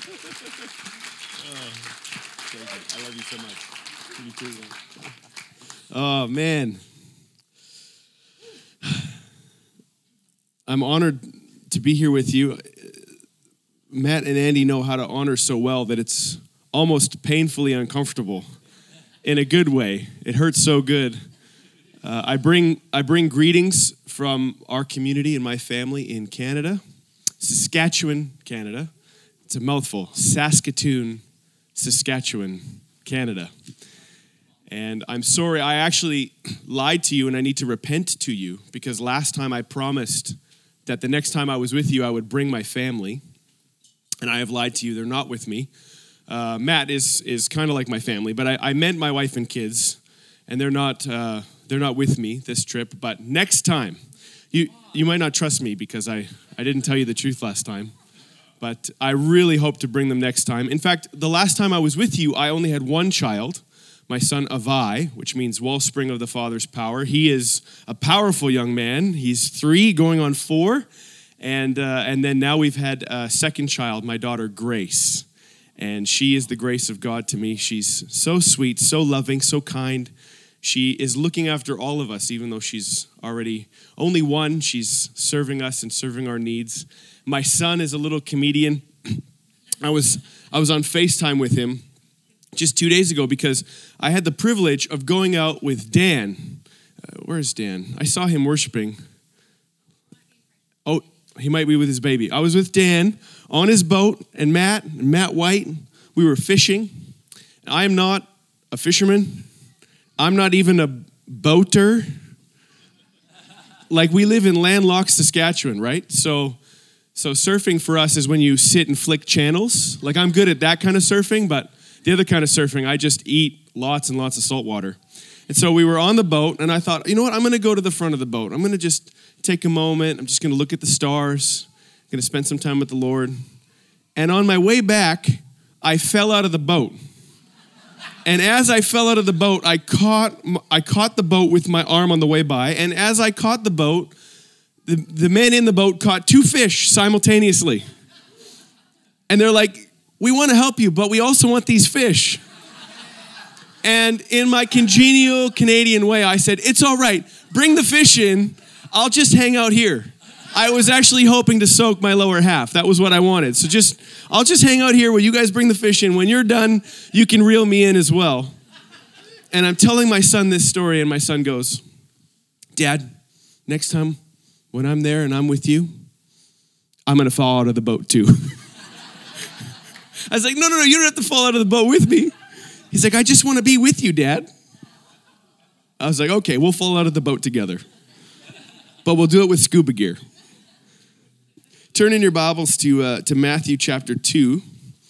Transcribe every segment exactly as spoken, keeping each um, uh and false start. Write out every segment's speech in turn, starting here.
I love you so much. You too, man. Oh, man. I'm honored to be here with you. Matt and Andy know how to honor so well that it's almost painfully uncomfortable in a good way. It hurts so good. Uh, I bring I bring greetings from our community and my family in Canada, Saskatchewan, Canada. It's a mouthful. Saskatoon, Saskatchewan, Canada. And I'm sorry, I actually lied to you and I need to repent to you because last time I promised that the next time I was with you, I would bring my family. And I have lied to you, they're not with me. Uh, Matt is is kind of like my family, but I, I meant my wife and kids, and they're not uh, they're not with me this trip. But next time, you you might not trust me because I, I didn't tell you the truth last time. But I really hope to bring them next time. In fact, the last time I was with you, I only had one child, my son Avai, which means wellspring of the Father's power. He is a powerful young man. He's three, going on four. And uh, and then now we've had a second child, my daughter Grace. And she is the grace of God to me. She's so sweet, so loving, so kind. She is looking after all of us, even though she's already only one. She's serving us and serving our needs. My son is a little comedian. I was I was on FaceTime with him just two days ago because I had the privilege of going out with Dan. Uh, where's Dan? I saw him worshiping. Oh, he might be with his baby. I was with Dan on his boat, and Matt, and Matt White. We were fishing. I am not a fisherman. I'm not even a boater. Like, we live in landlocked Saskatchewan, right? So, so surfing for us is when you sit and flick channels. Like, I'm good at that kind of surfing, but the other kind of surfing, I just eat lots and lots of salt water. And so we were on the boat, and I thought, you know what? I'm going to go to the front of the boat. I'm going to just take a moment. I'm just going to look at the stars. I'm going to spend some time with the Lord. And on my way back, I fell out of the boat. And as I fell out of the boat, I caught I caught the boat with my arm on the way by. And as I caught the boat, the, the men in the boat caught two fish simultaneously. And they're like, we want to help you, but we also want these fish. And in my congenial Canadian way, I said, it's all right. Bring the fish in. I'll just hang out here. I was actually hoping to soak my lower half. That was what I wanted. So just, I'll just hang out here while you guys bring the fish in. When you're done, you can reel me in as well. And I'm telling my son this story, and my son goes, Dad, next time when I'm there and I'm with you, I'm going to fall out of the boat too. I was like, no, no, no, you don't have to fall out of the boat with me. He's like, I just want to be with you, Dad. I was like, okay, we'll fall out of the boat together. But we'll do it with scuba gear. Turn in your Bibles to uh, to Matthew chapter two.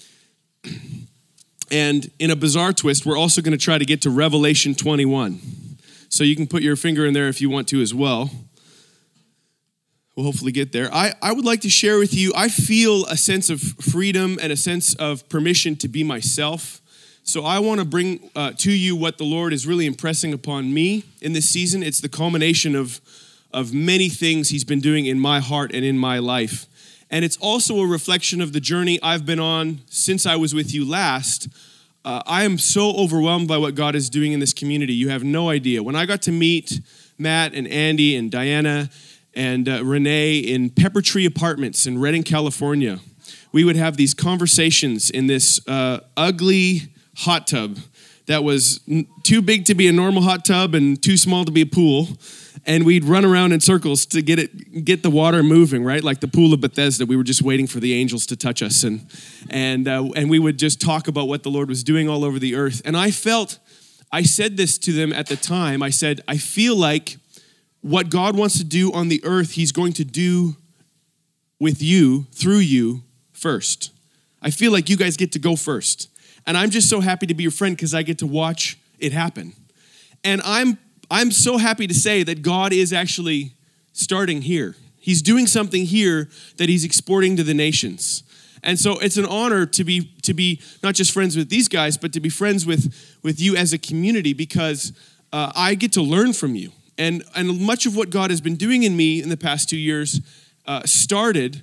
And in a bizarre twist, we're also going to try to get to Revelation twenty-one. So you can put your finger in there if you want to as well. We'll hopefully get there. I, I would like to share with you, I feel a sense of freedom and a sense of permission to be myself. So I want to bring uh, to you what the Lord is really impressing upon me in this season. It's the culmination of, of many things He's been doing in my heart and in my life. And it's also a reflection of the journey I've been on since I was with you last. Uh, I am so overwhelmed by what God is doing in this community. You have no idea. When I got to meet Matt and Andy and Diana and uh, Renee in Pepper Tree Apartments in Redding, California, we would have these conversations in this uh, ugly hot tub that was too big to be a normal hot tub and too small to be a pool. And we'd run around in circles to get it, get the water moving, right? Like the pool of Bethesda. We were just waiting for the angels to touch us. And and uh, and we would just talk about what the Lord was doing all over the earth. And I felt, I said this to them at the time. I said, I feel like what God wants to do on the earth, He's going to do with you, through you, first. I feel like you guys get to go first. And I'm just so happy to be your friend because I get to watch it happen. And I'm I'm so happy to say that God is actually starting here. He's doing something here that He's exporting to the nations. And so it's an honor to be to be not just friends with these guys, but to be friends with, with you as a community because uh, I get to learn from you. And, and much of what God has been doing in me in the past two years uh, started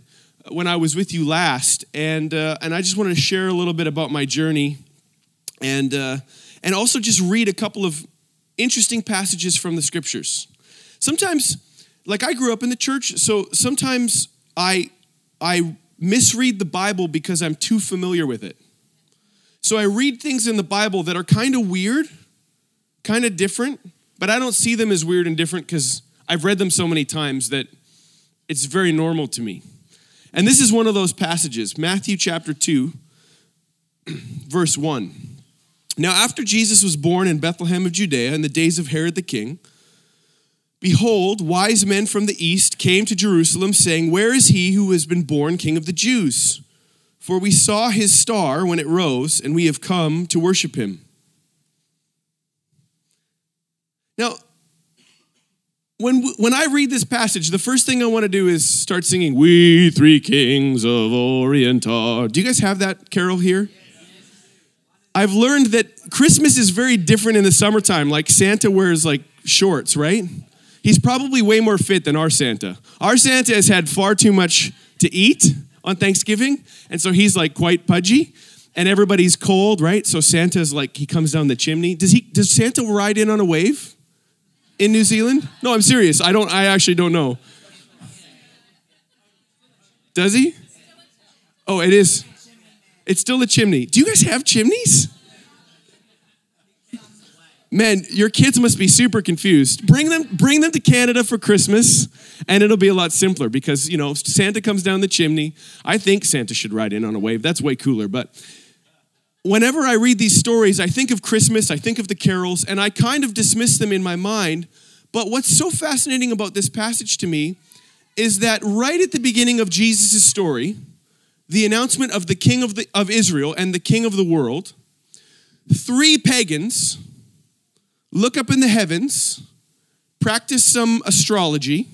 when I was with you last, and uh, and I just wanted to share a little bit about my journey, and uh, and also just read a couple of interesting passages from the scriptures. Sometimes, like I grew up in the church, so sometimes I I misread the Bible because I'm too familiar with it. So I read things in the Bible that are kind of weird, kind of different, but I don't see them as weird and different because I've read them so many times that it's very normal to me. And this is one of those passages, Matthew chapter two, verse one. Now, after Jesus was born in Bethlehem of Judea in the days of Herod the king, behold, wise men from the east came to Jerusalem, saying, "Where is he who has been born King of the Jews? For we saw his star when it rose, and we have come to worship him." Now, when when I read this passage, the first thing I want to do is start singing, "We three kings of Orient are." Do you guys have that carol here? I've learned that Christmas is very different in the summertime. Like Santa wears like shorts, right? He's probably way more fit than our Santa. Our Santa has had far too much to eat on Thanksgiving, and so he's like quite pudgy, and everybody's cold, right? So Santa's like, he comes down the chimney. Does he? Does Santa ride in on a wave in New Zealand? No, I'm serious. I don't. I actually don't know. Does he? Oh, it is. It's still a chimney. Do you guys have chimneys? Man, your kids must be super confused. Bring them, bring them to Canada for Christmas, and it'll be a lot simpler because, you know, Santa comes down the chimney. I think Santa should ride in on a wave. That's way cooler. But whenever I read these stories, I think of Christmas, I think of the carols, and I kind of dismiss them in my mind. But what's so fascinating about this passage to me is that right at the beginning of Jesus' story, the announcement of the King of, the, of Israel and the King of the world, three pagans look up in the heavens, practice some astrology.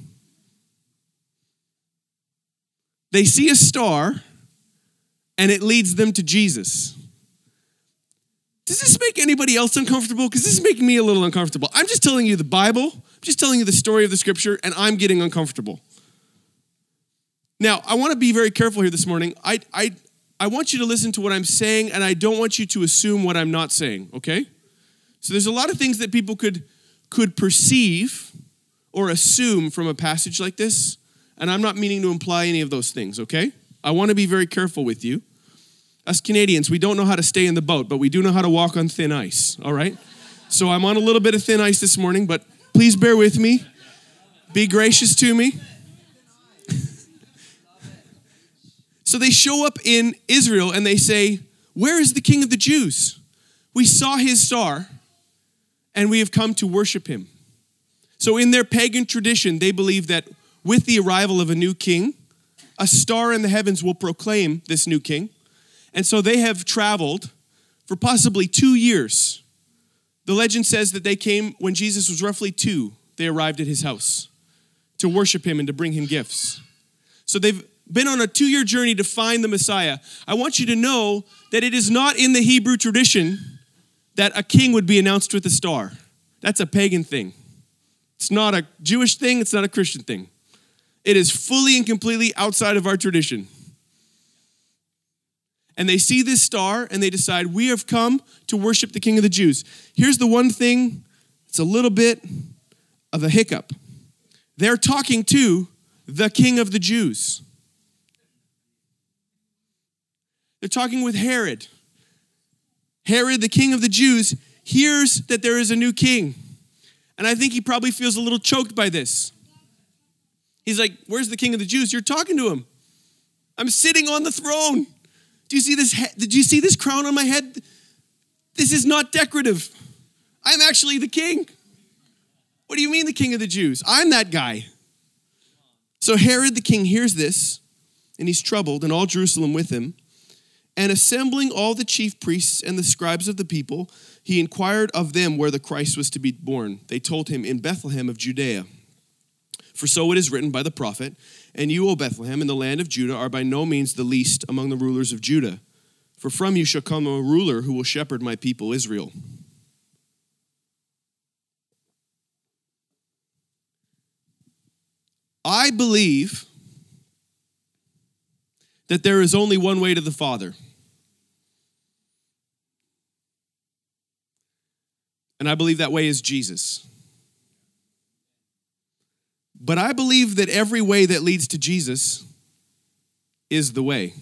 They see a star, and it leads them to Jesus. Does this make anybody else uncomfortable? Because this is making me a little uncomfortable. I'm just telling you the Bible. I'm just telling you the story of the scripture, and I'm getting uncomfortable. Now, I want to be very careful here this morning. I, I, I want you to listen to what I'm saying, and I don't want you to assume what I'm not saying, okay? So there's a lot of things that people could, could perceive or assume from a passage like this, and I'm not meaning to imply any of those things, okay? I want to be very careful with you. Us Canadians, we don't know how to stay in the boat, but we do know how to walk on thin ice, all right? So I'm on a little bit of thin ice this morning, but please bear with me. Be gracious to me. So they show up in Israel and they say, "Where is the King of the Jews? We saw his star and we have come to worship him." So in their pagan tradition, they believe that with the arrival of a new king, a star in the heavens will proclaim this new king. And so they have traveled for possibly two years. The legend says that they came when Jesus was roughly two. They arrived at his house to worship him and to bring him gifts. So they've been on a two-year journey to find the Messiah. I want you to know that it is not in the Hebrew tradition that a king would be announced with a star. That's a pagan thing. It's not a Jewish thing. It's not a Christian thing. It is fully and completely outside of our tradition. And they see this star and they decide, we have come to worship the King of the Jews. Here's the one thing, it's a little bit of a hiccup. They're talking to the King of the Jews. They're talking with Herod. Herod, the king of the Jews, hears that there is a new king. And I think he probably feels a little choked by this. He's like, "Where's the King of the Jews? You're talking to him. I'm sitting on the throne. Do you see this? He- Did you see this crown on my head? This is not decorative. I'm actually the king. What do you mean the King of the Jews? I'm that guy." So Herod the king hears this, and he's troubled, and all Jerusalem with him. And assembling all the chief priests and the scribes of the people, he inquired of them where the Christ was to be born. They told him, "In Bethlehem of Judea. For so it is written by the prophet, and you, O Bethlehem, in the land of Judah, are by no means the least among the rulers of Judah. For from you shall come a ruler who will shepherd my people Israel." I believe that there is only one way to the Father. And I believe that way is Jesus. But I believe that every way that leads to Jesus is the way.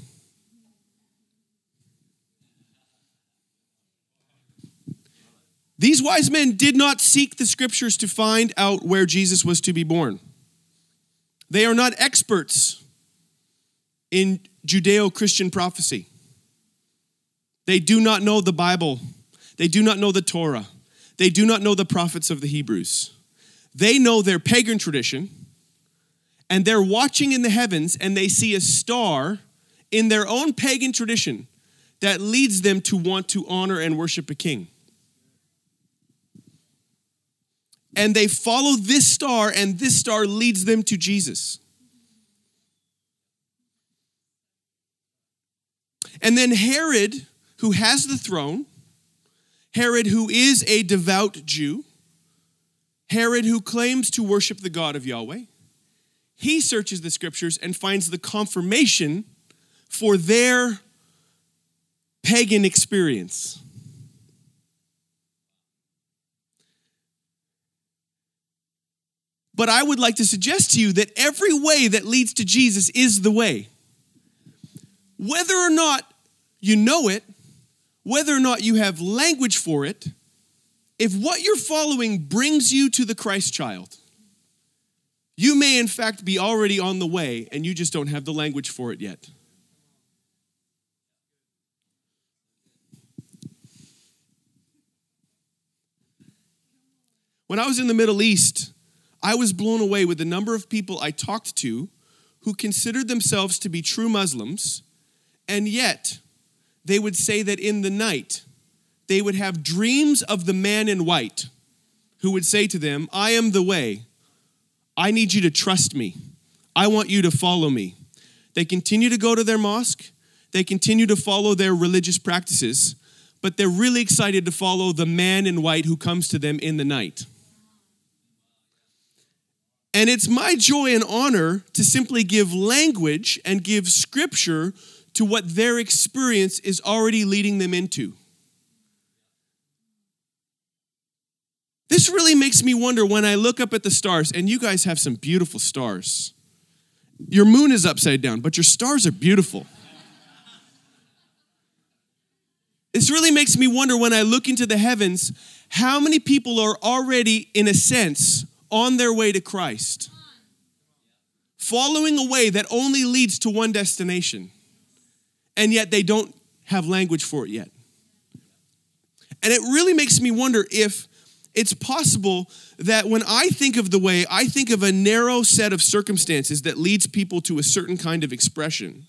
These wise men did not seek the scriptures to find out where Jesus was to be born. They are not experts in Judeo-Christian prophecy. They do not know the Bible. They do not know the Torah. They do not know the prophets of the Hebrews. They know their pagan tradition, and they're watching in the heavens, and they see a star in their own pagan tradition that leads them to want to honor and worship a king. And they follow this star, and this star leads them to Jesus. And then Herod, who has the throne, Herod, who is a devout Jew, Herod, who claims to worship the God of Yahweh, he searches the scriptures and finds the confirmation for their pagan experience. But I would like to suggest to you that every way that leads to Jesus is the way. Whether or not you know it, whether or not you have language for it, if what you're following brings you to the Christ child, you may in fact be already on the way and you just don't have the language for it yet. When I was in the Middle East, I was blown away with the number of people I talked to who considered themselves to be true Muslims, and yet they would say that in the night, they would have dreams of the man in white who would say to them, I am the way. I need you to trust me. I want you to follow me. They continue to go to their mosque. They continue to follow their religious practices, but they're really excited to follow the man in white who comes to them in the night. And it's my joy and honor to simply give language and give scripture to what their experience is already leading them into. This really makes me wonder when I look up at the stars, and you guys have some beautiful stars. Your moon is upside down, but your stars are beautiful. This really makes me wonder when I look into the heavens, how many people are already, in a sense, on their way to Christ, following a way that only leads to one destination, and yet they don't have language for it yet. And it really makes me wonder if it's possible that when I think of the way, I think of a narrow set of circumstances that leads people to a certain kind of expression.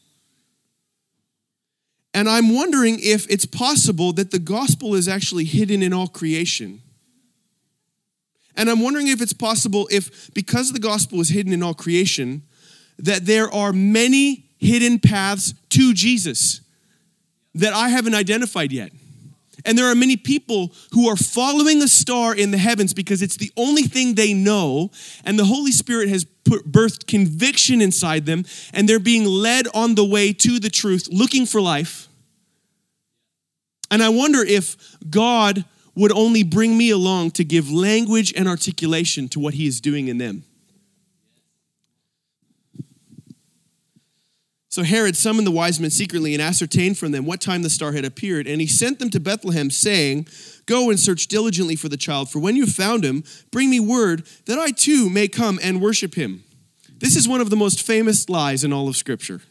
And I'm wondering if it's possible that the gospel is actually hidden in all creation. And I'm wondering if it's possible if, because the gospel is hidden in all creation, that there are many hidden paths to Jesus that I haven't identified yet. And there are many people who are following a star in the heavens because it's the only thing they know, and the Holy Spirit has put, birthed conviction inside them, and they're being led on the way to the truth, looking for life. And I wonder if God would only bring me along to give language and articulation to what he is doing in them. So Herod summoned the wise men secretly and ascertained from them what time the star had appeared. And he sent them to Bethlehem, saying, go and search diligently for the child, for when you have found him, bring me word that I too may come and worship him. This is one of the most famous lies in all of Scripture.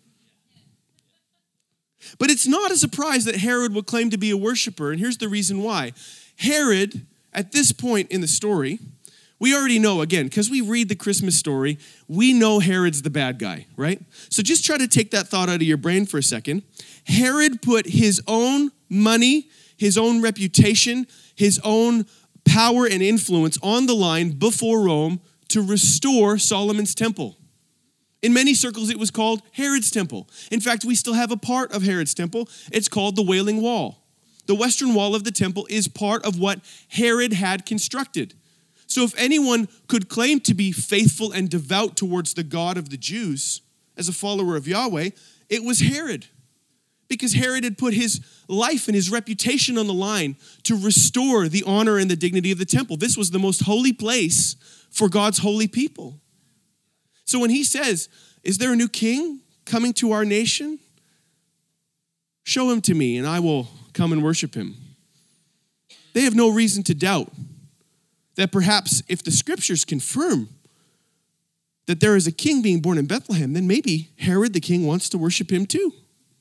But it's not a surprise that Herod would claim to be a worshiper, and here's the reason why. Herod, at this point in the story, we already know, again, because we read the Christmas story, we know Herod's the bad guy, right? So just try to take that thought out of your brain for a second. Herod put his own money, his own reputation, his own power and influence on the line before Rome to restore Solomon's temple. In many circles, it was called Herod's temple. In fact, we still have a part of Herod's temple. It's called the Wailing Wall. The western wall of the temple is part of what Herod had constructed. So if anyone could claim to be faithful and devout towards the God of the Jews as a follower of Yahweh, It was Herod, because Herod had put his life and his reputation on the line to restore the honor and the dignity of the temple. This was the most holy place for God's holy people. So when he says, is there a new king coming to our nation? Show him to me and I will come and worship him. They have no reason to doubt that perhaps if the scriptures confirm that there is a king being born in Bethlehem, then maybe Herod the king wants to worship him too.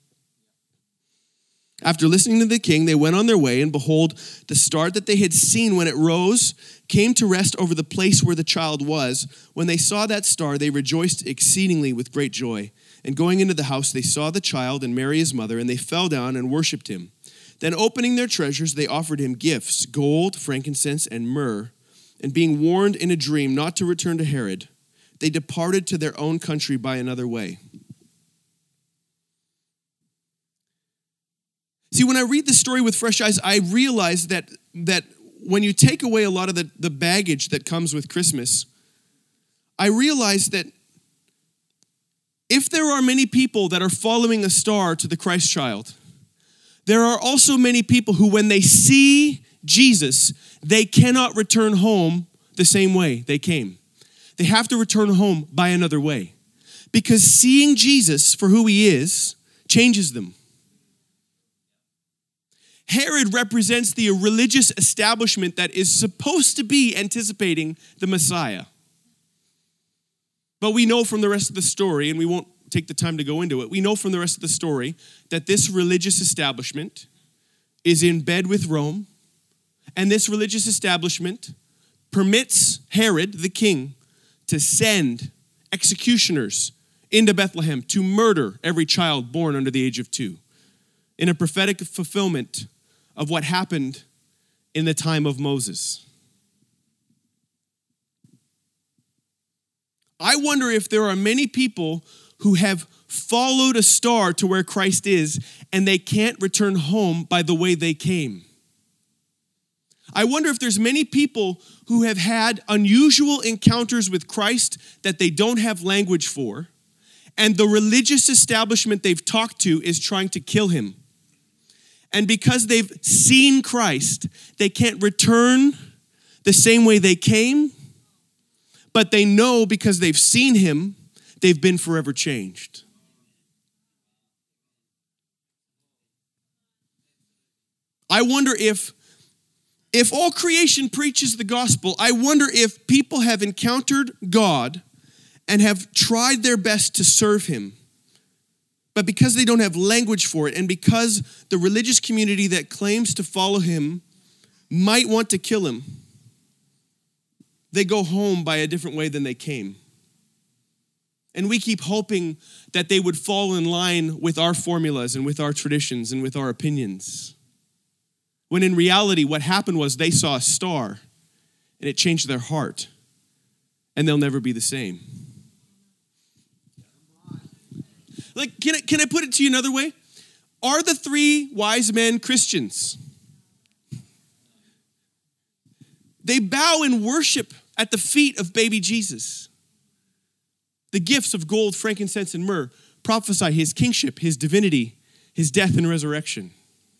After listening to the king, they went on their way, and behold, the star that they had seen when it rose came to rest over the place where the child was. When they saw that star, they rejoiced exceedingly with great joy. And going into the house, they saw the child and Mary his mother, and they fell down and worshipped him. Then opening their treasures, they offered him gifts, gold, frankincense, and myrrh. And being warned in a dream not to return to Herod, they departed to their own country by another way. See, when I read this story with fresh eyes, I realize that, that when you take away a lot of the, the baggage that comes with Christmas, I realize that if there are many people that are following a star to the Christ child, there are also many people who, when they see Jesus, they cannot return home the same way they came. They have to return home by another way, because seeing Jesus for who he is changes them. Herod represents the religious establishment that is supposed to be anticipating the Messiah. But we know from the rest of the story, and we won't take the time to go into it, we know from the rest of the story that this religious establishment is in bed with Rome, and this religious establishment permits Herod, the king, to send executioners into Bethlehem to murder every child born under the age of two, in a prophetic fulfillment of what happened in the time of Moses. I wonder if there are many people who have followed a star to where Christ is, and they can't return home by the way they came. I wonder if there's many people who have had unusual encounters with Christ that they don't have language for, and the religious establishment they've talked to is trying to kill him. And because they've seen Christ, they can't return the same way they came, but they know because they've seen him, they've been forever changed. I wonder if If all creation preaches the gospel, I wonder if people have encountered God and have tried their best to serve him, but because they don't have language for it, and because the religious community that claims to follow him might want to kill him, they go home by a different way than they came. And we keep hoping that they would fall in line with our formulas and with our traditions and with our opinions. When in reality, what happened was they saw a star and it changed their heart, and they'll never be the same. Like, can I, can I put it to you another way? Are the three wise men Christians? They bow in worship at the feet of baby Jesus. The gifts of gold, frankincense, and myrrh prophesy his kingship, his divinity, his death and resurrection.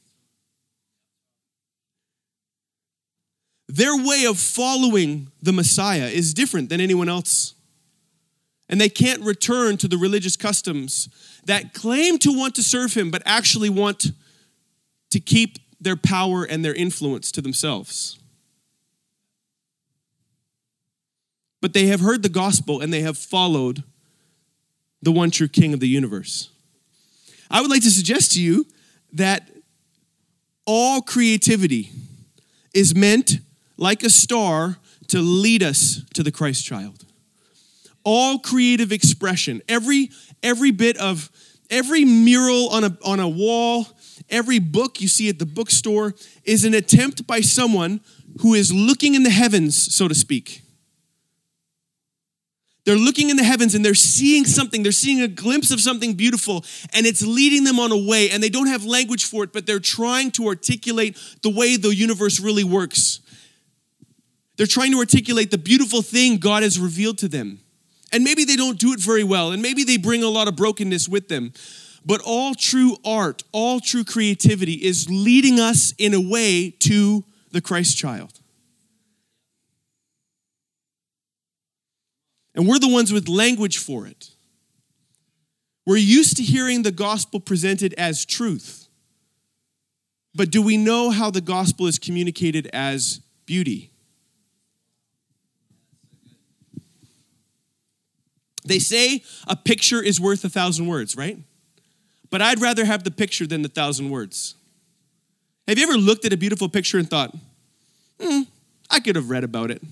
Their way of following the Messiah is different than anyone else. And they can't return to the religious customs that claim to want to serve him, but actually want to keep their power and their influence to themselves. But they have heard the gospel and they have followed the one true King of the universe. I would like to suggest to you that all creativity is meant, like a star, to lead us to the Christ child. All creative expression, every every bit of, every mural on a, on a wall, every book you see at the bookstore is an attempt by someone who is looking in the heavens, so to speak. They're looking in the heavens and they're seeing something. They're seeing a glimpse of something beautiful, and it's leading them on a way, and they don't have language for it, but they're trying to articulate the way the universe really works. They're trying to articulate the beautiful thing God has revealed to them. And maybe they don't do it very well, and maybe they bring a lot of brokenness with them. But all true art, all true creativity is leading us in a way to the Christ child. And we're the ones with language for it. We're used to hearing the gospel presented as truth. But do we know how the gospel is communicated as beauty? They say a picture is worth a thousand words, right? But I'd rather have the picture than the thousand words. Have you ever looked at a beautiful picture and thought, hmm, I could have read about it?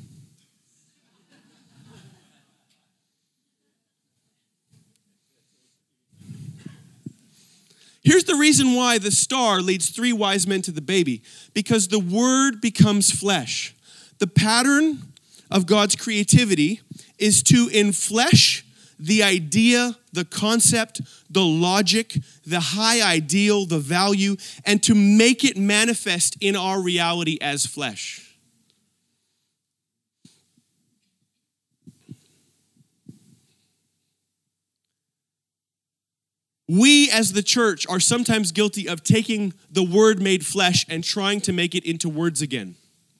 Here's the reason why the star leads three wise men to the baby. Because the word becomes flesh. The pattern of God's creativity is to enflesh the idea, the concept, the logic, the high ideal, the value, and to make it manifest in our reality as flesh. We as the church are sometimes guilty of taking the word made flesh and trying to make it into words again.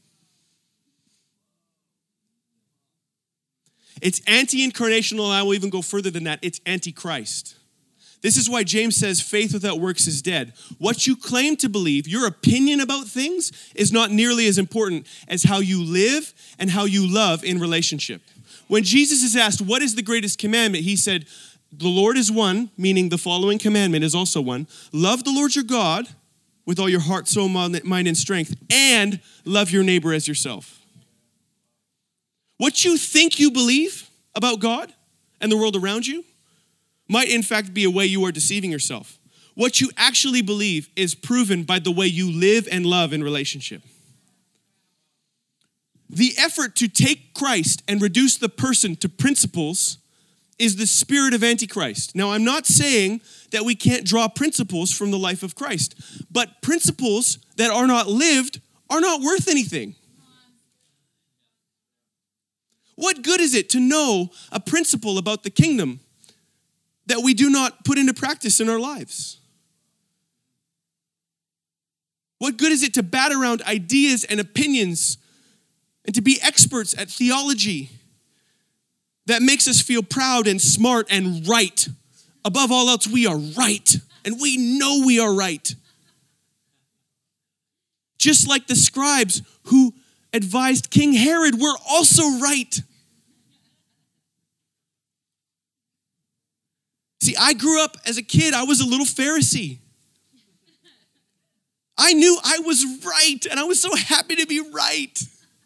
It's anti-incarnational, and I will even go further than that. It's anti-Christ. This is why James says faith without works is dead. What you claim to believe, your opinion about things, is not nearly as important as how you live and how you love in relationship. When Jesus is asked, what is the greatest commandment? He said, the Lord is one, meaning the following commandment is also one. Love the Lord your God with all your heart, soul, mind, and strength, and love your neighbor as yourself. What you think you believe about God and the world around you might in fact be a way you are deceiving yourself. What you actually believe is proven by the way you live and love in relationship. The effort to take Christ and reduce the person to principles is the spirit of Antichrist. Now, I'm not saying that we can't draw principles from the life of Christ, but principles that are not lived are not worth anything. What good is it to know a principle about the kingdom that we do not put into practice in our lives? What good is it to bat around ideas and opinions and to be experts at theology that makes us feel proud and smart and right? Above all else, we are right, and we know we are right. Just like the scribes who advised King Herod, we're also right. See, I grew up as a kid, I was a little Pharisee. I knew I was right, and I was so happy to be right.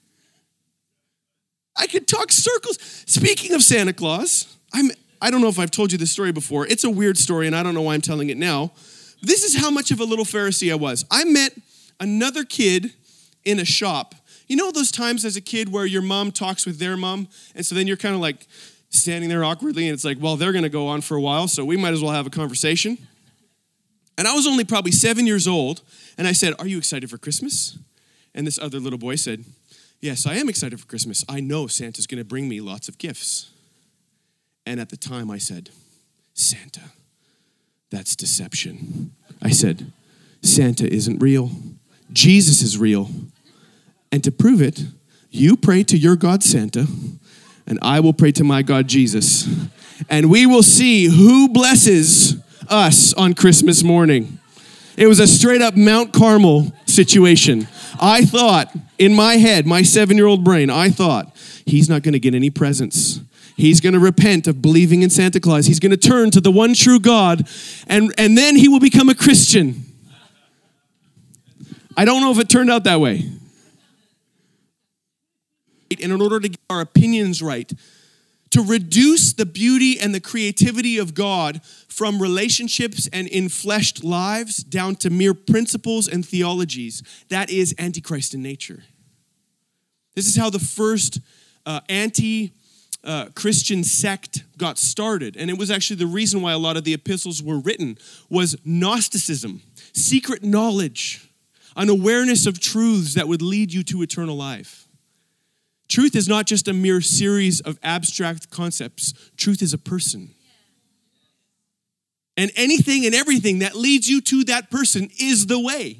I could talk circles. Speaking of Santa Claus, I'm, I don't know if I've told you this story before. It's a weird story, and I don't know why I'm telling it now. This is how much of a little Pharisee I was. I met another kid in a shop. You know those times as a kid where your mom talks with their mom, and so then you're kind of like standing there awkwardly, and it's like, well, they're going to go on for a while, so we might as well have a conversation. And I was only probably seven years old, and I said, are you excited for Christmas? And this other little boy said, yes, I am excited for Christmas. I know Santa's going to bring me lots of gifts. And at the time I said, Santa, that's deception. I said, Santa isn't real. Jesus is real. And to prove it, you pray to your God Santa, and I will pray to my God Jesus. And we will see who blesses us on Christmas morning. It was a straight up Mount Carmel situation. I thought, in my head, my seven-year-old brain, I thought, he's not going to get any presents. He's going to repent of believing in Santa Claus. He's going to turn to the one true God, and, and then he will become a Christian. I don't know if it turned out that way. And in order to get our opinions right, to reduce the beauty and the creativity of God from relationships and enfleshed lives down to mere principles and theologies, that is Antichrist in nature. This is how the first uh, anti-Christian uh, sect got started. And it was actually the reason why a lot of the epistles were written, was Gnosticism, secret knowledge, an awareness of truths that would lead you to eternal life. Truth is not just a mere series of abstract concepts. Truth is a person. And anything and everything that leads you to that person is the way.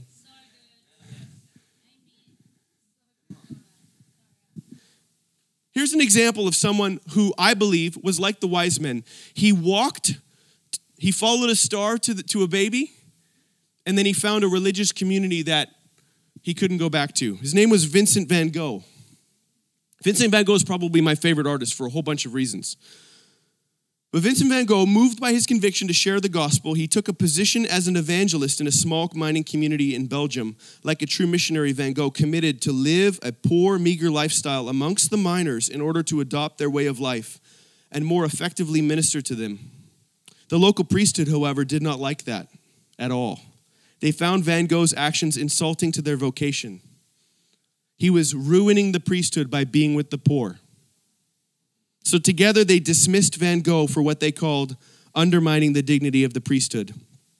Here's an example of someone who I believe was like the wise men. He walked, he followed a star to, the, to a baby, and then he found a religious community that he couldn't go back to. His name was Vincent van Gogh. Vincent van Gogh is probably my favorite artist for a whole bunch of reasons. But Vincent van Gogh, moved by his conviction to share the gospel, he took a position as an evangelist in a small mining community in Belgium. Like a true missionary, Van Gogh committed to live a poor, meager lifestyle amongst the miners in order to adopt their way of life and more effectively minister to them. The local priesthood, however, did not like that at all. They found Van Gogh's actions insulting to their vocation. He was ruining the priesthood by being with the poor. So together they dismissed Van Gogh for what they called undermining the dignity of the priesthood.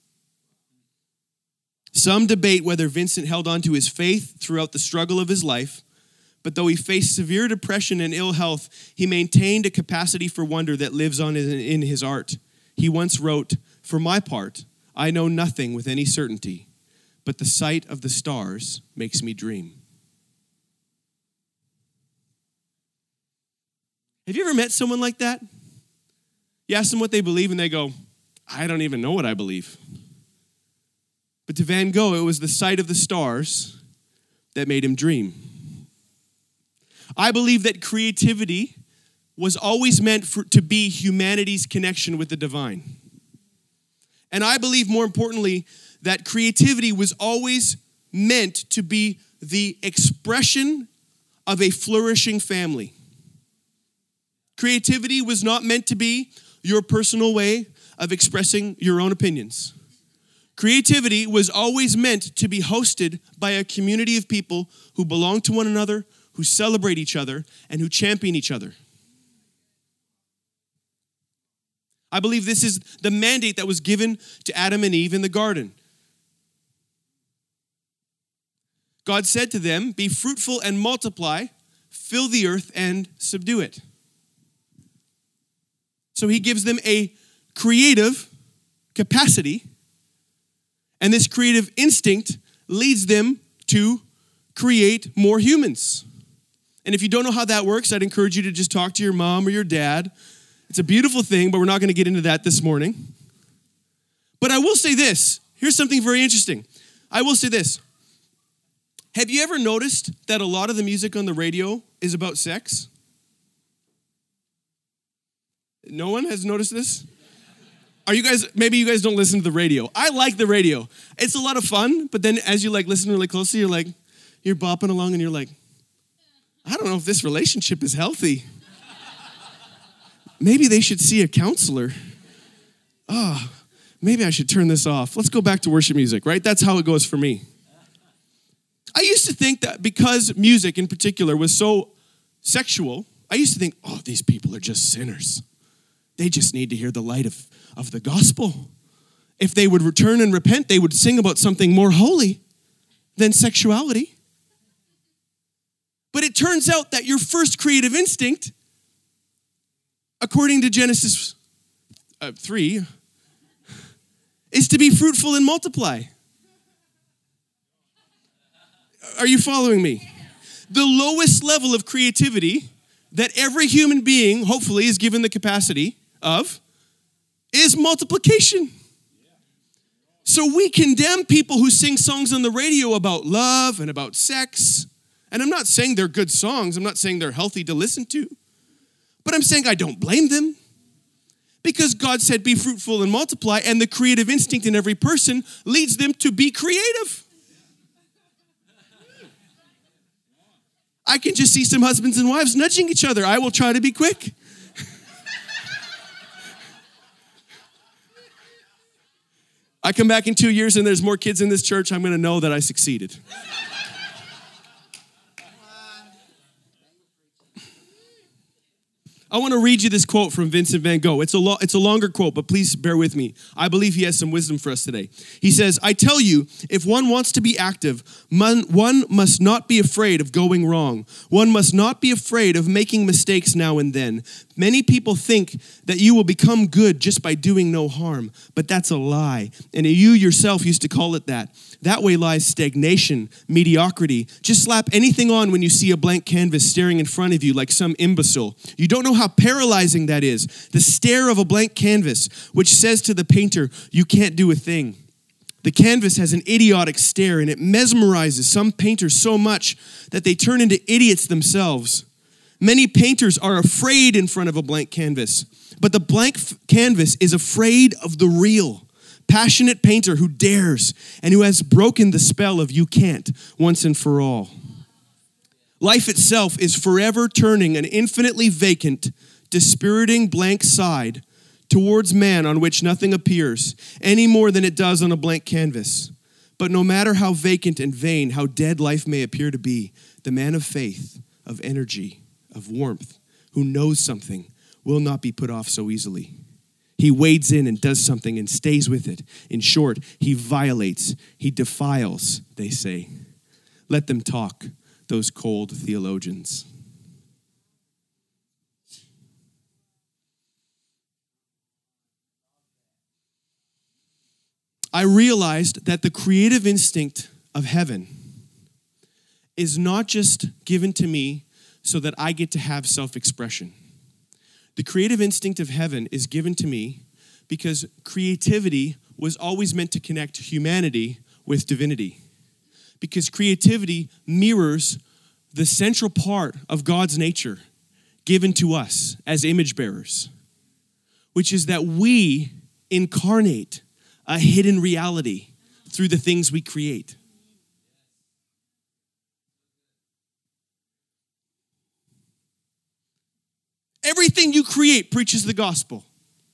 Some debate whether Vincent held on to his faith throughout the struggle of his life, but though he faced severe depression and ill health, he maintained a capacity for wonder that lives on in his art. He once wrote, "For my part, I know nothing with any certainty, but the sight of the stars makes me dream." Have you ever met someone like that? You ask them what they believe and they go, "I don't even know what I believe." But to Van Gogh, it was the sight of the stars that made him dream. I believe that creativity was always meant for, to be humanity's connection with the divine. And I believe, more importantly, that creativity was always meant to be the expression of a flourishing family. Creativity was not meant to be your personal way of expressing your own opinions. Creativity was always meant to be hosted by a community of people who belong to one another, who celebrate each other, and who champion each other. I believe this is the mandate that was given to Adam and Eve in the garden. God said to them, "Be fruitful and multiply, fill the earth and subdue it." So he gives them a creative capacity, and this creative instinct leads them to create more humans. And if you don't know how that works, I'd encourage you to just talk to your mom or your dad. It's a beautiful thing, but we're not going to get into that this morning. But I will say this. Here's something very interesting. I will say this. Have you ever noticed that a lot of the music on the radio is about sex? No one has noticed this? Are you guys, maybe you guys don't listen to the radio. I like the radio. It's a lot of fun, but then as you like listen really closely, you're like, you're bopping along and you're like, I don't know if this relationship is healthy. Maybe they should see a counselor. Oh, maybe I should turn this off. Let's go back to worship music, right? That's how it goes for me. I used to think that because music in particular was so sexual, I used to think, oh, these people are just sinners. They just need to hear the light of, of the gospel. If they would return and repent, they would sing about something more holy than sexuality. But it turns out that your first creative instinct, according to Genesis uh, three, is to be fruitful and multiply. Are you following me? The lowest level of creativity that every human being, hopefully, is given the capacity of is multiplication. So we condemn people who sing songs on the radio about love and about sex. And I'm not saying they're good songs. I'm not saying they're healthy to listen to. But I'm saying I don't blame them. Because God said, be fruitful and multiply, and the creative instinct in every person leads them to be creative. I can just see some husbands and wives nudging each other. I will try to be quick. I come back in two years and there's more kids in this church, I'm going to know that I succeeded. I want to read you this quote from Vincent van Gogh. It's a, lo- it's a longer quote, but please bear with me. I believe he has some wisdom for us today. He says, I tell you, if one wants to be active, man, one must not be afraid of going wrong. One must not be afraid of making mistakes now and then. Many people think that you will become good just by doing no harm, but that's a lie. And you yourself used to call it that. That way lies stagnation, mediocrity. Just slap anything on when you see a blank canvas staring in front of you like some imbecile. You don't know how paralyzing that is. The stare of a blank canvas, which says to the painter, you can't do a thing. The canvas has an idiotic stare, and it mesmerizes some painters so much that they turn into idiots themselves. Many painters are afraid in front of a blank canvas, but the blank f- canvas is afraid of the real, passionate painter who dares and who has broken the spell of you can't once and for all. Life itself is forever turning an infinitely vacant, dispiriting blank side towards man on which nothing appears, any more than it does on a blank canvas. But no matter how vacant and vain, how dead life may appear to be, the man of faith, of energy, of warmth, who knows something, will not be put off so easily. He wades in and does something and stays with it. In short, he violates, he defiles, they say. Let them talk, those cold theologians. I realized that the creative instinct of heaven is not just given to me so that I get to have self-expression. The creative instinct of heaven is given to me because creativity was always meant to connect humanity with divinity. Because creativity mirrors the central part of God's nature given to us as image bearers, which is that we incarnate a hidden reality through the things we create. Everything you create preaches the gospel.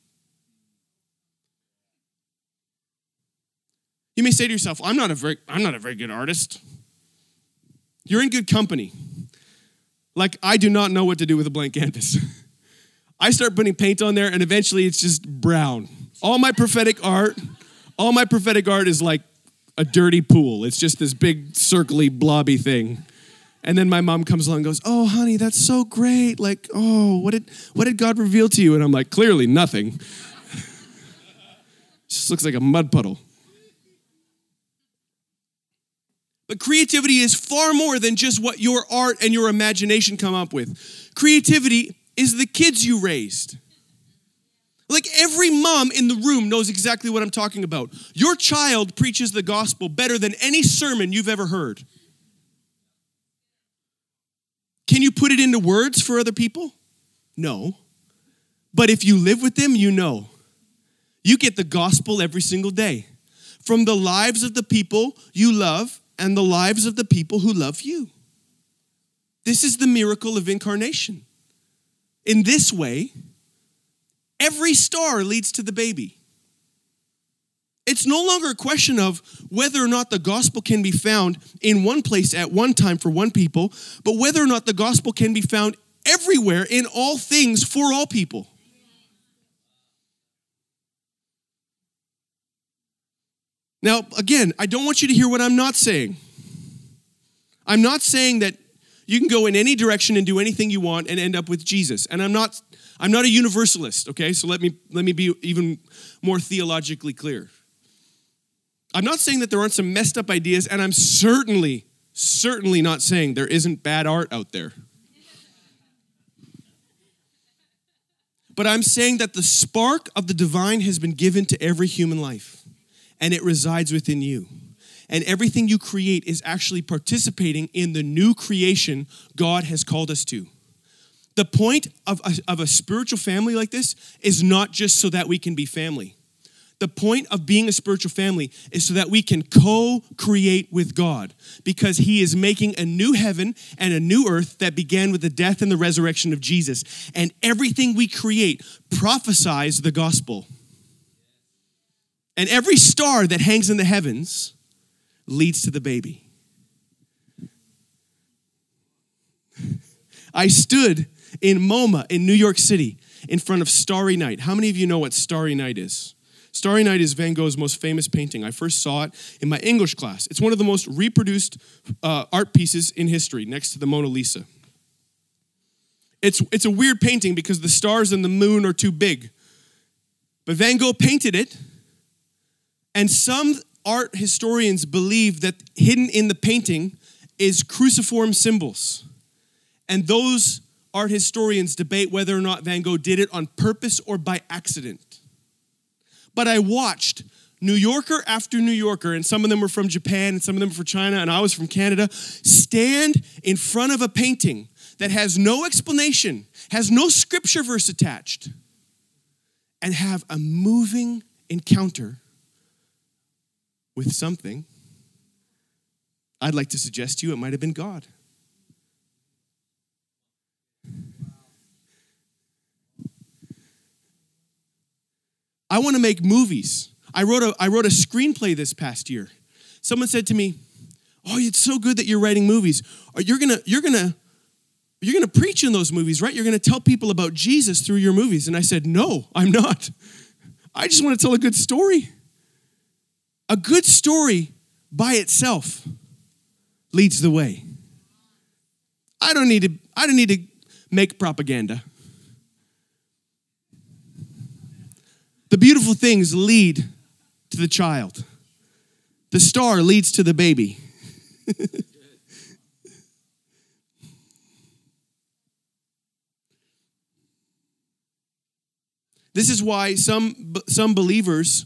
You may say to yourself, I'm not a very, I'm not a very good artist. You're in good company. Like, I do not know what to do with a blank canvas. I start putting paint on there, and eventually it's just brown. All my prophetic art, all my prophetic art is like a dirty pool. It's just this big, circly, blobby thing. And then my mom comes along and goes, oh, honey, that's so great. Like, oh, what did what did God reveal to you? And I'm like, clearly nothing. Just looks like a mud puddle. But creativity is far more than just what your art and your imagination come up with. Creativity is the kids you raised. Like, every mom in the room knows exactly what I'm talking about. Your child preaches the gospel better than any sermon you've ever heard. Can you put it into words for other people? No. But if you live with them, you know. You get the gospel every single day from the lives of the people you love and the lives of the people who love you. This is the miracle of incarnation. In this way, every star leads to the baby. It's no longer a question of whether or not the gospel can be found in one place at one time for one people, but whether or not the gospel can be found everywhere in all things for all people. Now, again, I don't want you to hear what I'm not saying. I'm not saying that you can go in any direction and do anything you want and end up with Jesus. And I'm not I'm not a universalist, okay? So let me let me be even more theologically clear. I'm not saying that there aren't some messed up ideas, and I'm certainly, certainly not saying there isn't bad art out there. But I'm saying that the spark of the divine has been given to every human life, and it resides within you. And everything you create is actually participating in the new creation God has called us to. The point of a, of a spiritual family like this is not just so that we can be family. The point of being a spiritual family is so that we can co-create with God, because he is making a new heaven and a new earth that began with the death and the resurrection of Jesus. And everything we create prophesies the gospel. And every star that hangs in the heavens leads to the baby. I stood in MoMA in New York City in front of Starry Night. How many of you know what Starry Night is? Starry Night is Van Gogh's most famous painting. I first saw it in my English class. It's one of the most reproduced uh, art pieces in history, next to the Mona Lisa. It's, it's a weird painting because the stars and the moon are too big. But Van Gogh painted it, and some art historians believe that hidden in the painting is cruciform symbols. And those art historians debate whether or not Van Gogh did it on purpose or by accident. But I watched New Yorker after New Yorker, and some of them were from Japan, and some of them were from China, and I was from Canada, stand in front of a painting that has no explanation, has no scripture verse attached, and have a moving encounter with something. I'd like to suggest to you it might have been God. I want to make movies. I wrote a I wrote a screenplay this past year. Someone said to me, "Oh, it's so good that you're writing movies. Or you're gonna you're gonna you're gonna preach in those movies, right? You're gonna tell people about Jesus through your movies." And I said, "No, I'm not. I just want to tell a good story. A good story by itself leads the way. I don't need to I don't need to make propaganda. The beautiful things lead to the child. The star leads to the baby." This is why some, some believers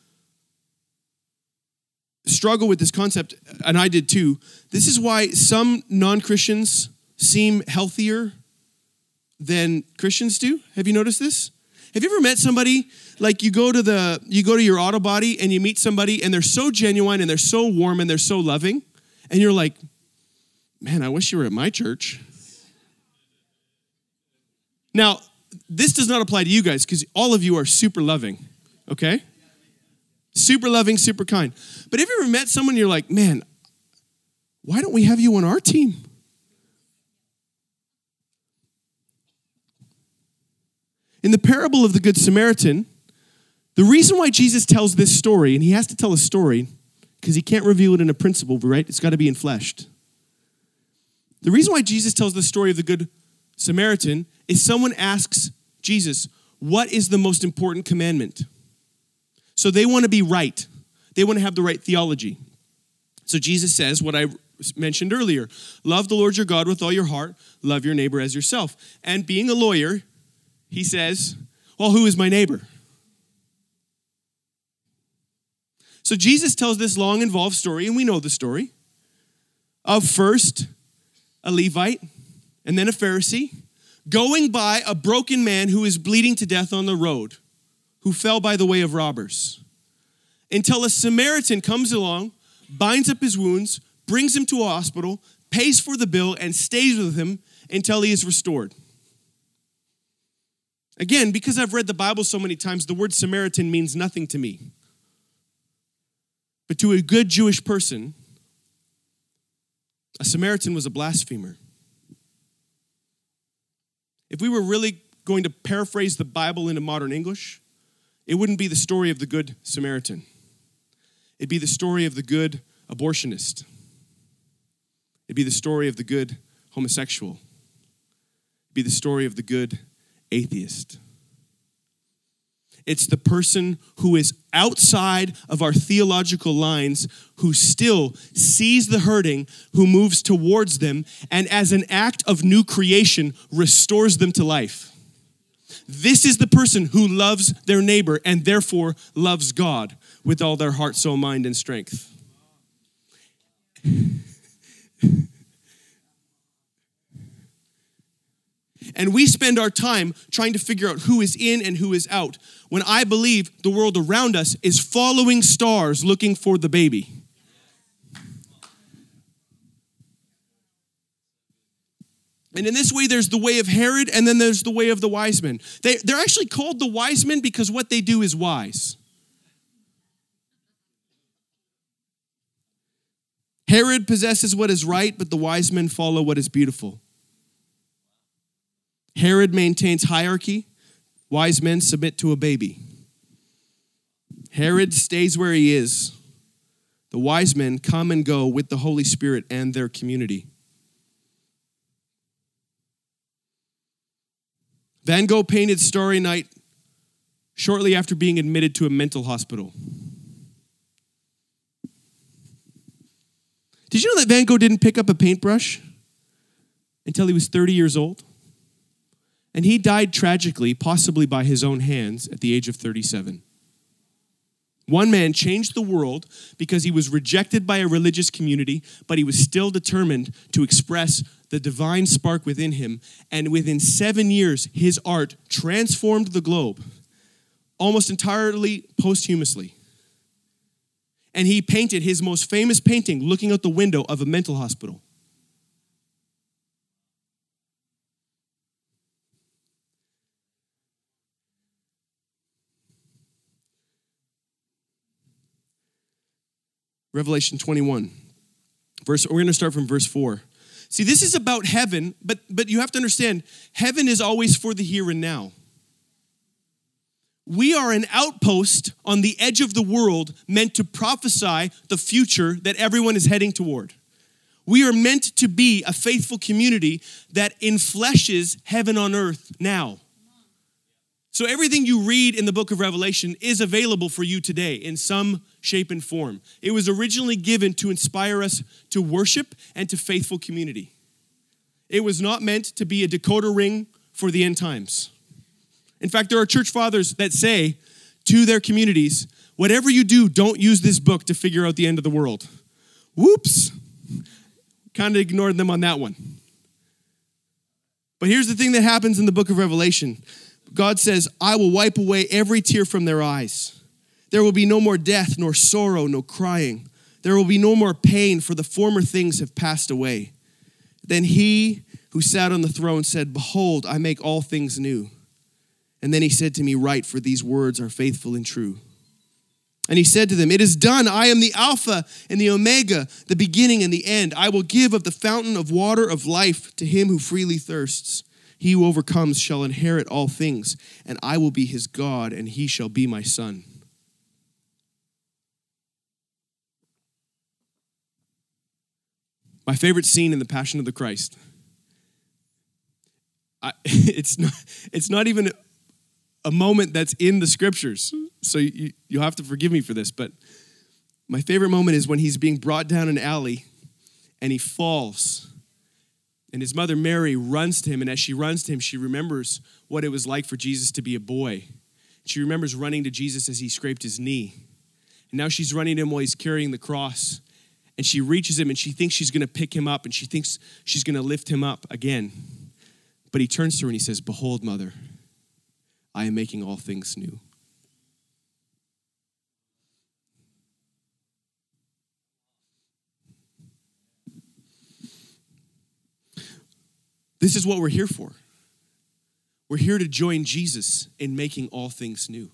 struggle with this concept, and I did too. This is why some non-Christians seem healthier than Christians do. Have you noticed this? Have you ever met somebody, like you go to the you go to your auto body and you meet somebody and they're so genuine and they're so warm and they're so loving, and you're like, "Man, I wish you were at my church." Now, this does not apply to you guys because all of you are super loving, okay? Super loving, super kind. But have you ever met someone you're like, "Man, why don't we have you on our team?" In the parable of the Good Samaritan, the reason why Jesus tells this story, and he has to tell a story because he can't reveal it in a principle, right? It's got to be enfleshed. The reason why Jesus tells the story of the Good Samaritan is someone asks Jesus, "What is the most important commandment?" So they want to be right. They want to have the right theology. So Jesus says what I mentioned earlier: love the Lord your God with all your heart, love your neighbor as yourself. And being a lawyer, he says, "Well, who is my neighbor?" So Jesus tells this long, involved story, and we know the story, of first a Levite and then a Pharisee going by a broken man who is bleeding to death on the road, who fell by the way of robbers, until a Samaritan comes along, binds up his wounds, brings him to a hospital, pays for the bill, and stays with him until he is restored. Again, because I've read the Bible so many times, the word Samaritan means nothing to me. But to a good Jewish person, a Samaritan was a blasphemer. If we were really going to paraphrase the Bible into modern English, it wouldn't be the story of the Good Samaritan. It'd be the story of the good abortionist. It'd be the story of the good homosexual. It'd be the story of the good atheist. It's the person who is outside of our theological lines, who still sees the hurting, who moves towards them, and as an act of new creation, restores them to life. This is the person who loves their neighbor and therefore loves God with all their heart, soul, mind, and strength. And we spend our time trying to figure out who is in and who is out, when I believe the world around us is following stars looking for the baby. And in this way, there's the way of Herod, and then there's the way of the wise men. They, they're actually called the wise men because what they do is wise. Herod possesses what is right, but the wise men follow what is beautiful. Herod maintains hierarchy. Wise men submit to a baby. Herod stays where he is. The wise men come and go with the Holy Spirit and their community. Van Gogh painted Starry Night shortly after being admitted to a mental hospital. Did you know that Van Gogh didn't pick up a paintbrush until he was thirty years old? And he died tragically, possibly by his own hands, at the age of thirty-seven. One man changed the world because he was rejected by a religious community, but he was still determined to express the divine spark within him. And within seven years, his art transformed the globe, almost entirely posthumously. And he painted his most famous painting looking out the window of a mental hospital. Revelation twenty-one. Verse, we're going to start from verse four. See, this is about heaven, but, but you have to understand, heaven is always for the here and now. We are an outpost on the edge of the world meant to prophesy the future that everyone is heading toward. We are meant to be a faithful community that enfleshes heaven on earth now. So everything you read in the book of Revelation is available for you today in some shape and form. It was originally given to inspire us to worship and to faithful community. It was not meant to be a decoder ring for the end times. In fact, there are church fathers that say to their communities, whatever you do, don't use this book to figure out the end of the world. Whoops. Kind of ignored them on that one. But here's the thing that happens in the book of Revelation. God says, I will wipe away every tear from their eyes. There will be no more death, nor sorrow, no crying. There will be no more pain, for the former things have passed away. Then he who sat on the throne said, behold, I make all things new. And then he said to me, write, for these words are faithful and true. And he said to them, it is done. I am the Alpha and the Omega, the beginning and the end. I will give of the fountain of water of life to him who freely thirsts. He who overcomes shall inherit all things, and I will be his God, and he shall be my son. My favorite scene in The Passion of the Christ. I, it's not. It's not even a moment that's in the scriptures, so you, you'll have to forgive me for this. But my favorite moment is when he's being brought down an alley, and he falls. And his mother, Mary, runs to him. And as she runs to him, she remembers what it was like for Jesus to be a boy. She remembers running to Jesus as he scraped his knee. And now she's running to him while he's carrying the cross. And she reaches him and she thinks she's going to pick him up. And she thinks she's going to lift him up again. But he turns to her and he says, behold, mother, I am making all things new. This is what we're here for. We're here to join Jesus in making all things new.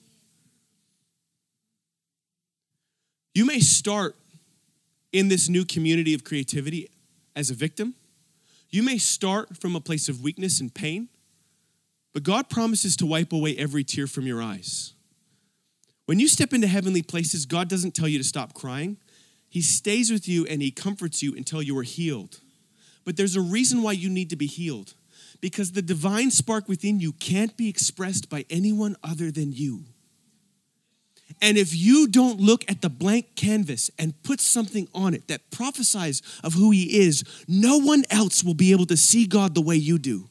You may start in this new community of creativity as a victim. You may start from a place of weakness and pain, but God promises to wipe away every tear from your eyes. When you step into heavenly places, God doesn't tell you to stop crying. He stays with you and he comforts you until you are healed. But there's a reason why you need to be healed. Because the divine spark within you can't be expressed by anyone other than you. And if you don't look at the blank canvas and put something on it that prophesies of who he is, no one else will be able to see God the way you do.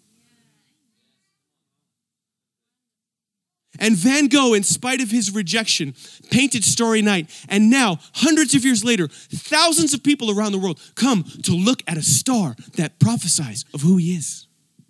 And Van Gogh, in spite of his rejection, painted Starry Night. And now, hundreds of years later, thousands of people around the world come to look at a star that prophesies of who he is.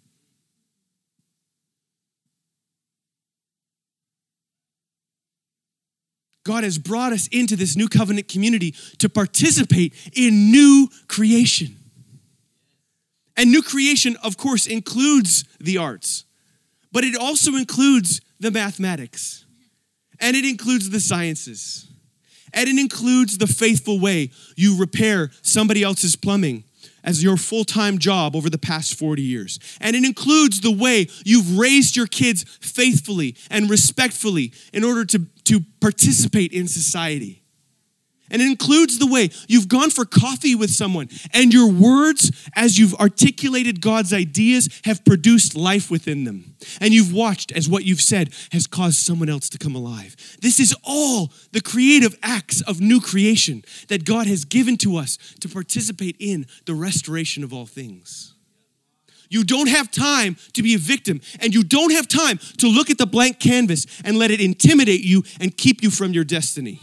God has brought us into this new covenant community to participate in new creation. And new creation, of course, includes the arts, but it also includes the mathematics, and it includes the sciences, and it includes the faithful way you repair somebody else's plumbing as your full-time job over the past forty years. And it includes the way you've raised your kids faithfully and respectfully in order to, to participate in society. And it includes the way you've gone for coffee with someone and your words, as you've articulated God's ideas, have produced life within them. And you've watched as what you've said has caused someone else to come alive. This is all the creative acts of new creation that God has given to us to participate in the restoration of all things. You don't have time to be a victim, and you don't have time to look at the blank canvas and let it intimidate you and keep you from your destiny.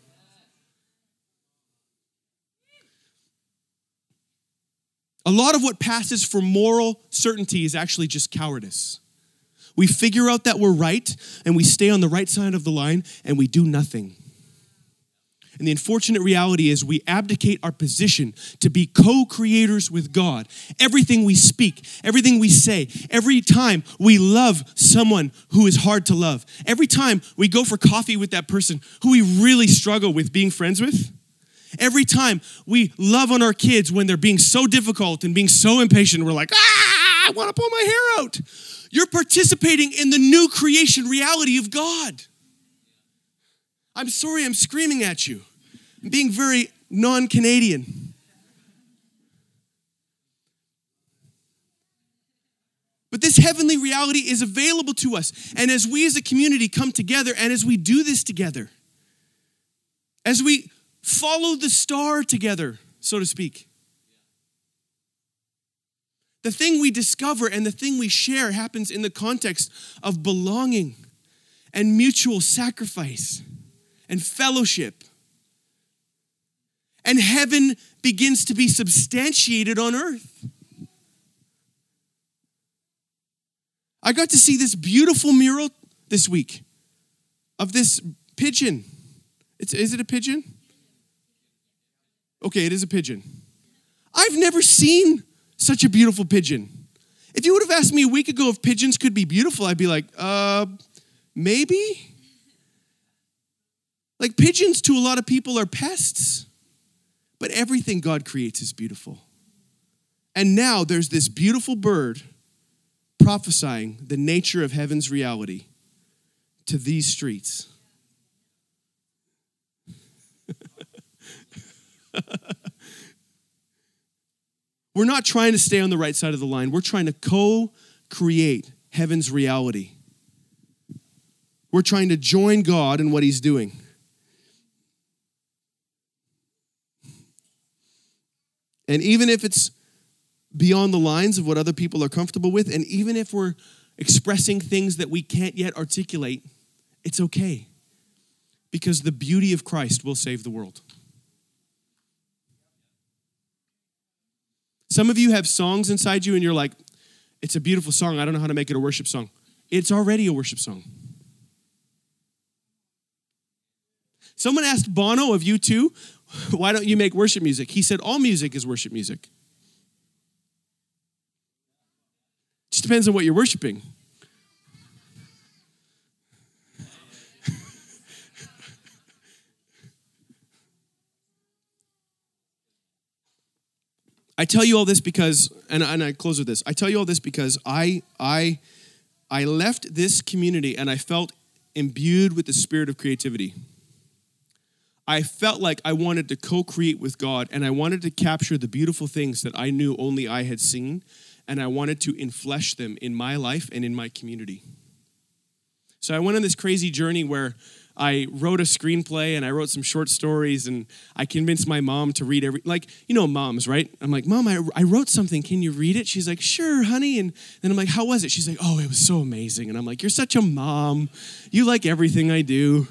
A lot of what passes for moral certainty is actually just cowardice. We figure out that we're right, and we stay on the right side of the line, and we do nothing. And the unfortunate reality is we abdicate our position to be co-creators with God. Everything we speak, everything we say, every time we love someone who is hard to love, every time we go for coffee with that person who we really struggle with being friends with, every time we love on our kids when they're being so difficult and being so impatient, we're like, ah, I want to pull my hair out. You're participating in the new creation reality of God. I'm sorry I'm screaming at you. I'm being very non-Canadian. But this heavenly reality is available to us. And as we as a community come together and as we do this together, as we follow the star together, so to speak, the thing we discover and the thing we share happens in the context of belonging and mutual sacrifice and fellowship. And heaven begins to be substantiated on earth. I got to see this beautiful mural this week of this pigeon. It's, is it a pigeon? Okay, it is a pigeon. I've never seen such a beautiful pigeon. If you would have asked me a week ago if pigeons could be beautiful, I'd be like, uh, maybe? Like pigeons to a lot of people are pests, but everything God creates is beautiful. And now there's this beautiful bird prophesying the nature of heaven's reality to these streets. We're not trying to stay on the right side of the line. We're trying to co-create heaven's reality. We're trying to join God in what he's doing. And even if it's beyond the lines of what other people are comfortable with, and even if we're expressing things that we can't yet articulate, it's okay. Because the beauty of Christ will save the world. Some of you have songs inside you and you're like, it's a beautiful song. I don't know how to make it a worship song. It's already a worship song. Someone asked Bono of U two, why don't you make worship music? He said, all music is worship music. Just depends on what you're worshiping. I tell you all this because, and, and I close with this. I tell you all this because I, I, I left this community and I felt imbued with the spirit of creativity. I felt like I wanted to co-create with God, and I wanted to capture the beautiful things that I knew only I had seen, and I wanted to enflesh them in my life and in my community. So I went on this crazy journey where I wrote a screenplay and I wrote some short stories, and I convinced my mom to read every, like, you know moms, right? I'm like, Mom, I, I wrote something. Can you read it? She's like, sure, honey. And then I'm like, how was it? She's like, oh, it was so amazing. And I'm like, you're such a mom. You like everything I do.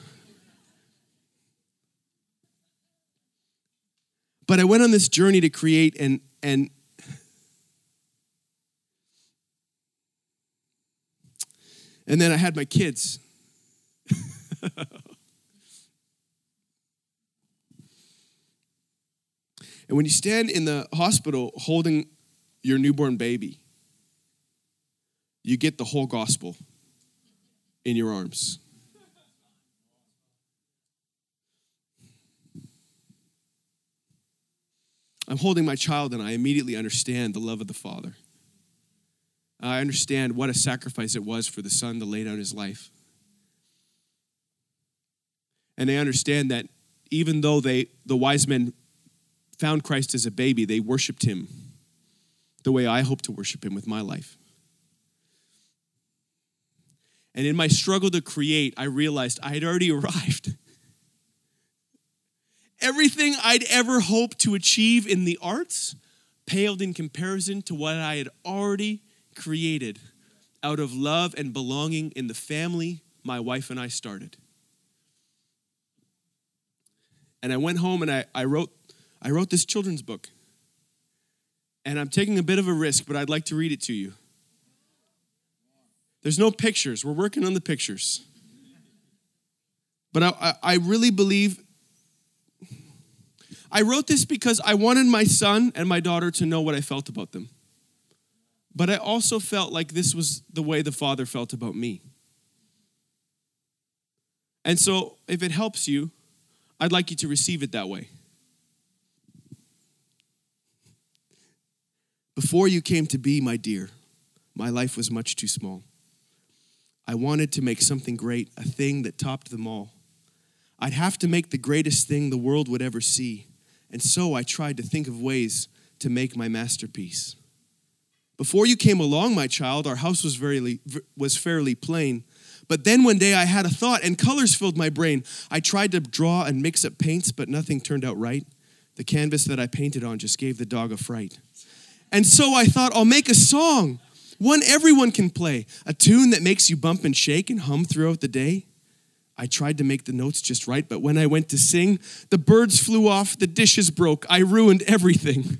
But I went on this journey to create, and and and then I had my kids. And when you stand in the hospital holding your newborn baby, you get the whole gospel in your arms. I'm holding my child and I immediately understand the love of the Father. I understand what a sacrifice it was for the Son to lay down his life. And I understand that even though they, the wise men found Christ as a baby, they worshiped him the way I hope to worship him with my life. And in my struggle to create, I realized I had already arrived. Everything I'd ever hoped to achieve in the arts paled in comparison to what I had already created out of love and belonging in the family my wife and I started. And I went home and I, I wrote I wrote this children's book. And I'm taking a bit of a risk, but I'd like to read it to you. There's no pictures. We're working on the pictures. But I, I, I really believe, I wrote this because I wanted my son and my daughter to know what I felt about them. But I also felt like this was the way the Father felt about me. And so if it helps you, I'd like you to receive it that way. Before you came to be, my dear, my life was much too small. I wanted to make something great, a thing that topped them all. I'd have to make the greatest thing the world would ever see. And so I tried to think of ways to make my masterpiece. Before you came along, my child, our house was very was fairly plain. But then one day I had a thought and colors filled my brain. I tried to draw and mix up paints, but nothing turned out right. The canvas that I painted on just gave the dog a fright. And so I thought, I'll make a song, one everyone can play, a tune that makes you bump and shake and hum throughout the day. I tried to make the notes just right, but when I went to sing, the birds flew off, the dishes broke, I ruined everything.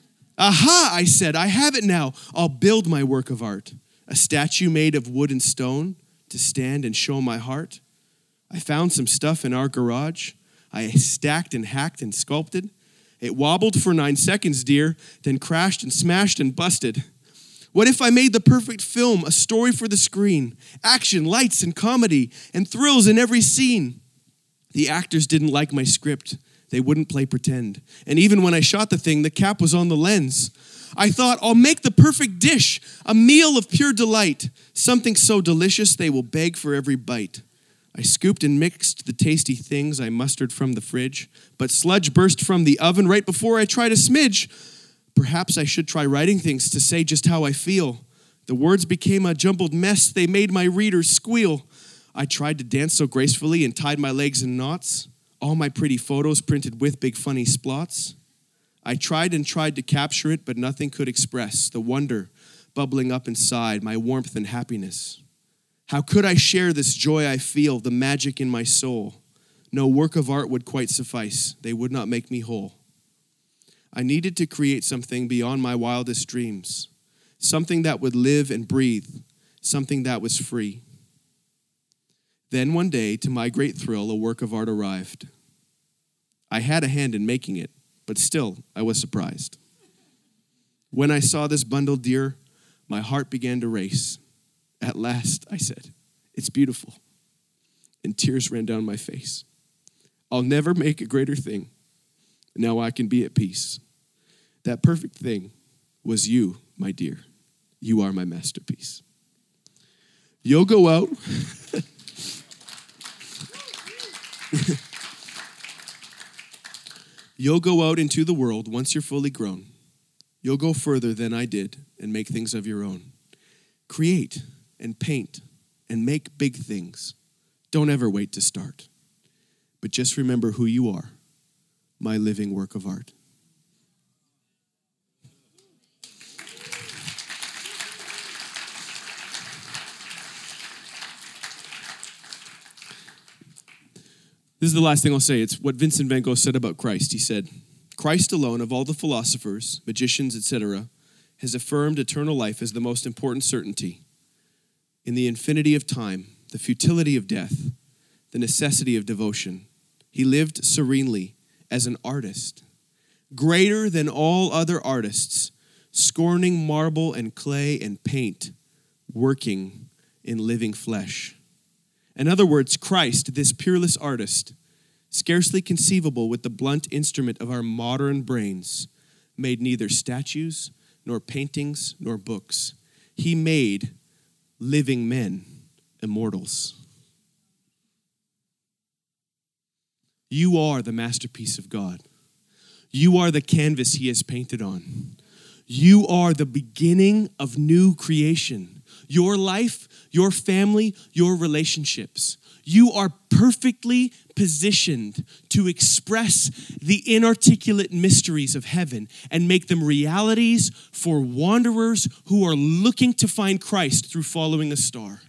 Aha, I said, I have it now. I'll build my work of art, a statue made of wood and stone to stand and show my heart. I found some stuff in our garage. I stacked and hacked and sculpted. It wobbled for nine seconds, dear, then crashed and smashed and busted. What if I made the perfect film, a story for the screen, action, lights, and comedy, and thrills in every scene? The actors didn't like my script. They wouldn't play pretend. And even when I shot the thing, the cap was on the lens. I thought, I'll make the perfect dish, a meal of pure delight, something so delicious they will beg for every bite. I scooped and mixed the tasty things I mustered from the fridge, but sludge burst from the oven right before I tried a smidge. Perhaps I should try writing things to say just how I feel. The words became a jumbled mess. They made my readers squeal. I tried to dance so gracefully and tied my legs in knots. All my pretty photos printed with big funny splots. I tried and tried to capture it, but nothing could express the wonder bubbling up inside, my warmth and happiness. How could I share this joy I feel, the magic in my soul? No work of art would quite suffice. They would not make me whole. I needed to create something beyond my wildest dreams, something that would live and breathe, something that was free. Then one day, to my great thrill, a work of art arrived. I had a hand in making it, but still, I was surprised. When I saw this bundle, dear, my heart began to race. At last, I said, it's beautiful. And tears ran down my face. I'll never make a greater thing. Now I can be at peace. That perfect thing was you, my dear. You are my masterpiece. You'll go out. You'll go out into the world once you're fully grown. You'll go further than I did and make things of your own. Create and paint and make big things. Don't ever wait to start. But just remember who you are, my living work of art. This is the last thing I'll say. It's what Vincent van Gogh said about Christ. He said, Christ alone, of all the philosophers, magicians, et cetera, has affirmed eternal life as the most important certainty. In the infinity of time, the futility of death, the necessity of devotion, he lived serenely as an artist, greater than all other artists, scorning marble and clay and paint, working in living flesh. In other words, Christ, this peerless artist, scarcely conceivable with the blunt instrument of our modern brains, made neither statues, nor paintings, nor books. He made living men immortals. You are the masterpiece of God. You are the canvas he has painted on. You are the beginning of new creation. Your life, your family, your relationships. You are perfectly positioned to express the inarticulate mysteries of heaven and make them realities for wanderers who are looking to find Christ through following a star.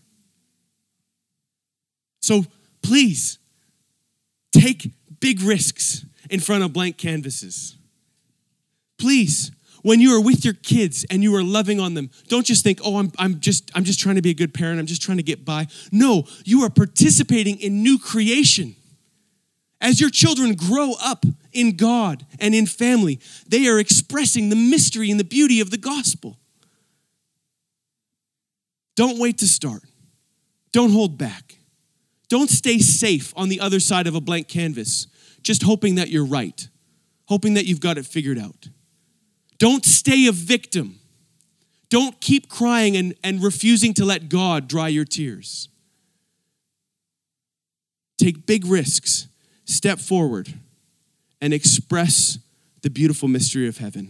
So please, take big risks in front of blank canvases. Please, when you are with your kids and you are loving on them, don't just think, oh, I'm, I'm just I'm just trying to be a good parent. I'm just trying to get by. No, you are participating in new creation. As your children grow up in God and in family, they are expressing the mystery and the beauty of the gospel. Don't wait to start. Don't hold back. Don't stay safe on the other side of a blank canvas, just hoping that you're right, hoping that you've got it figured out. Don't stay a victim. Don't keep crying and, and refusing to let God dry your tears. Take big risks, step forward, and express the beautiful mystery of heaven.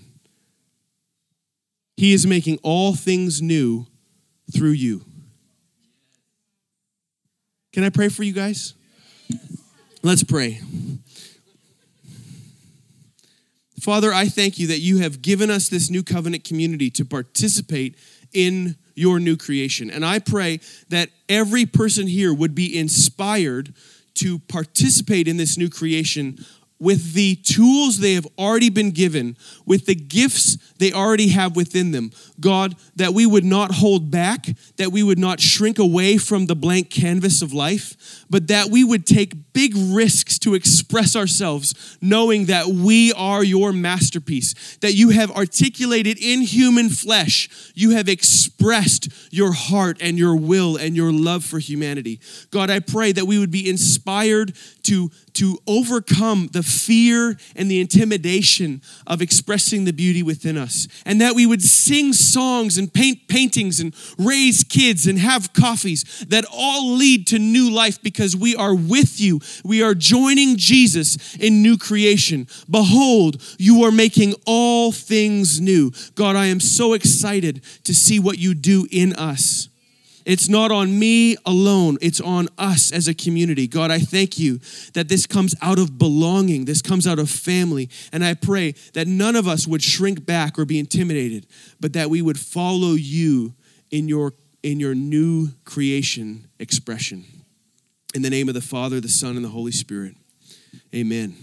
He is making all things new through you. Can I pray for you guys? Let's pray. Father, I thank you that you have given us this new covenant community to participate in your new creation. And I pray that every person here would be inspired to participate in this new creation with the tools they have already been given, with the gifts they already have within them. God, that we would not hold back, that we would not shrink away from the blank canvas of life, but that we would take big risks to express ourselves, knowing that we are your masterpiece, that you have articulated in human flesh, you have expressed your heart and your will and your love for humanity. God, I pray that we would be inspired to to overcome the fear and the intimidation of expressing the beauty within us. And that we would sing songs and paint paintings and raise kids and have coffees that all lead to new life because we are with you. We are joining Jesus in new creation. Behold, you are making all things new. God, I am so excited to see what you do in us. It's not on me alone. It's on us as a community. God, I thank you that this comes out of belonging. This comes out of family. And I pray that none of us would shrink back or be intimidated, but that we would follow you in your, in your new creation expression. In the name of the Father, the Son, and the Holy Spirit. Amen.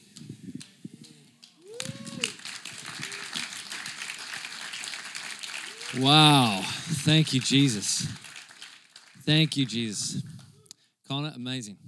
Wow. Thank you, Jesus. Thank you, Jesus. Connor, amazing.